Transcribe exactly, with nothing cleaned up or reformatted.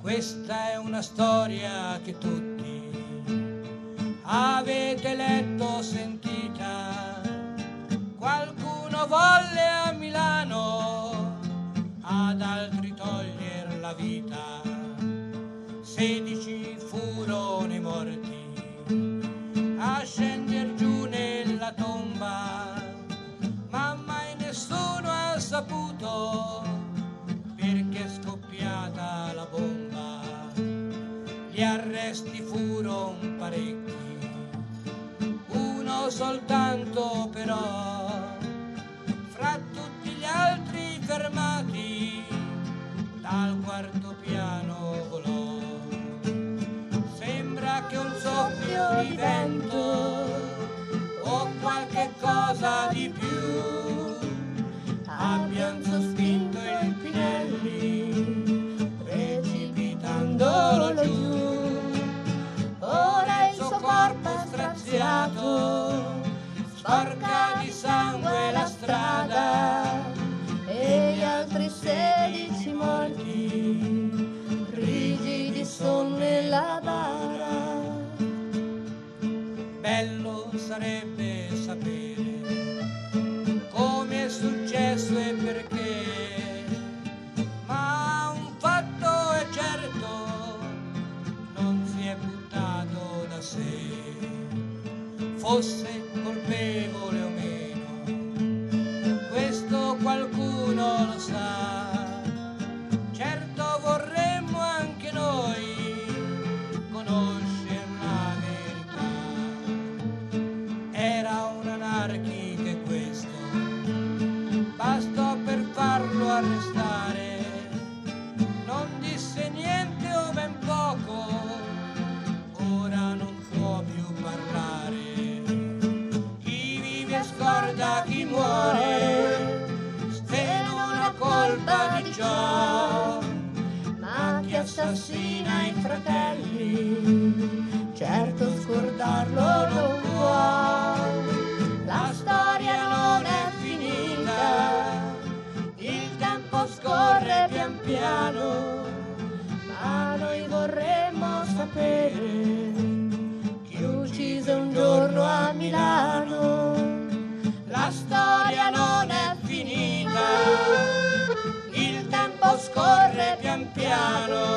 Questa è una storia che tutti avete letto, sentita. Qualcuno volle a Milano ad altri toglier la vita. Sedici furono i morti a scender giù nella tomba, ma mai nessuno ha saputo perché è scoppiata la bomba. Gli arresti furono parecchi, uno soltanto però, fra tutti gli altri fermati, dal quarto piano volò. Sembra che un soffio di vento o qualche cosa di più abbiano sospinto il Pinelli, precipitandolo giù. Ora il suo corpo è straziato, sporca di sangue la strada, e gli altri sedici morti rigidi son nella bara. Bello sarebbe sapere come è successo e perché, ma un fatto è certo, non si è buttato da sé. Fosse colpevole o meno, questo qualcuno lo sa. Certo vorremmo anche noi conoscere la verità. Era un anarchico questo, bastò per farlo arrestare. Non disse niente o ben poco, ora non può più parlare. Chi vive scorda chi muore, se non ha colpa di ciò, ma chi assassina i fratelli, certo scordarlo non può. La storia non è finita, il tempo scorre pian piano, ma noi vorremmo sapere chi uccise un giorno a Milano. La storia non è finita, il tempo scorre pian piano,